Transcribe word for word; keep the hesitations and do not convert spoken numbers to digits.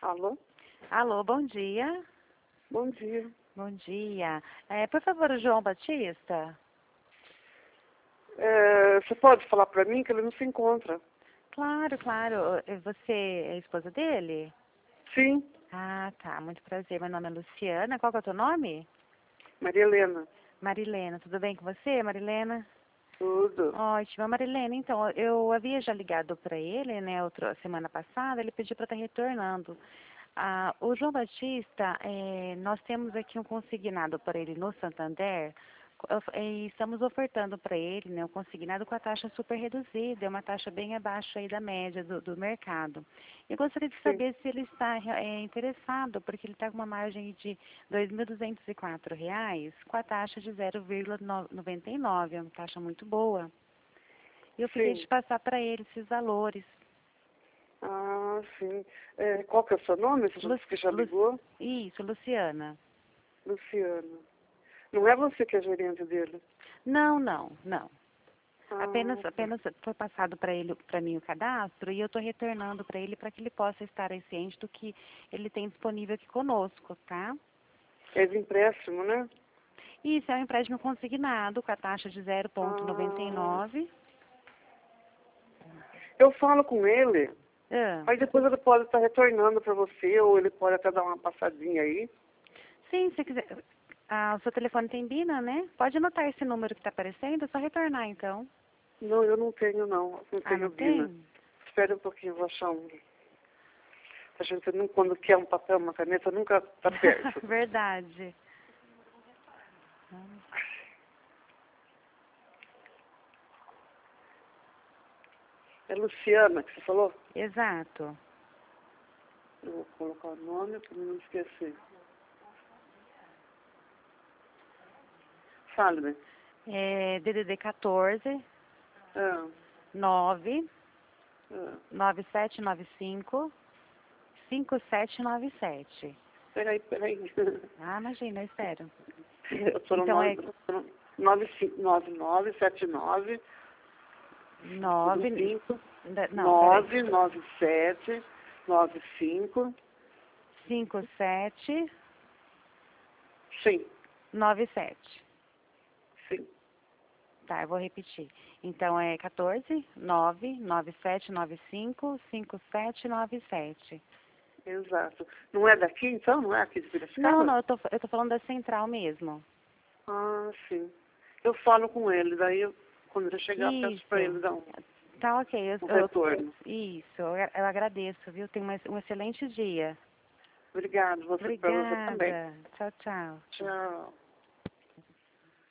Alô? Alô, bom dia. Bom dia. Bom dia. É, por favor, o João Batista? É, você pode falar para mim que ele não se encontra? Claro, claro. Você é a esposa dele? Sim, Ah, tá. Muito prazer. Meu nome é Luciana. Qual que é o teu nome? Maria Helena. Marilena. Tudo bem com você, Marilena? Tudo. Ótimo. Marilena, então, eu havia já ligado para ele, né, outra semana passada, ele pediu para estar retornando. Ah, o João Batista, eh, nós temos aqui um consignado para ele no Santander, of- e estamos ofertando para ele, né, um consignado com a taxa super reduzida, é uma taxa bem abaixo aí da média do, do mercado. Eu gostaria de Sim. saber se ele está eh, interessado, porque ele está com uma margem de dois mil duzentos e quatro reais, com a taxa de zero vírgula noventa e nove, é uma taxa muito boa. E eu queria Sim. te passar para ele esses valores. Ah, sim. É, qual que é o seu nome? Você já Lu, disse que já Lu, ligou? isso, Luciana. Luciana. Não é você que é gerente dele? Não, não, não. Ah, Apenas, tá. apenas foi passado para ele, para mim o cadastro e eu estou retornando para ele para que ele possa estar aí ciente do que ele tem disponível aqui conosco, tá? É de empréstimo, né? Isso é um empréstimo consignado com a taxa de zero vírgula noventa e Ah, nove. eu falo com ele. Ah, Aí depois ele pode estar retornando para você, ou ele pode até dar uma passadinha aí. sim, se quiser. Ah, o seu telefone tem Bina, né? Pode anotar esse número que está aparecendo, é só retornar então. Não, eu não tenho, não. Não Ah, tenho não Bina. tem? Espera um pouquinho, eu vou achar um. A gente, não, quando quer um papel, uma caneta, nunca está perto. Verdade. É Luciana que você falou? Exato. Eu vou colocar o nome para não esquecer. Fale-me. É D D D quatorze, Ah, nove, ah. nove sete nove cinco, cinco sete nove sete. Peraí, peraí. Ah, imagina, eu espero. Eu estou no Então é nove cinco nove nove sete nove tudo nove, cinco não, peraí, nove nove sete nove cinco cinco sete sim, nove sete. sim, Tá, eu vou repetir. Então é quatorze, nove, nove sete nove cinco, cinco sete nove sete. exato. Não é daqui então? Não é aqui de Não, Piracicaba? não, eu tô, eu tô falando da central mesmo. Ah, sim. Eu falo com ele, daí eu, quando ele chegar, eu peço para ele Isso. dar um, Tá ok, eu, um eu, retorno. isso, eu, eu agradeço, viu? Tenha um, um excelente dia. Obrigado, você para você também. Obrigada. Tchau, tchau. Tchau.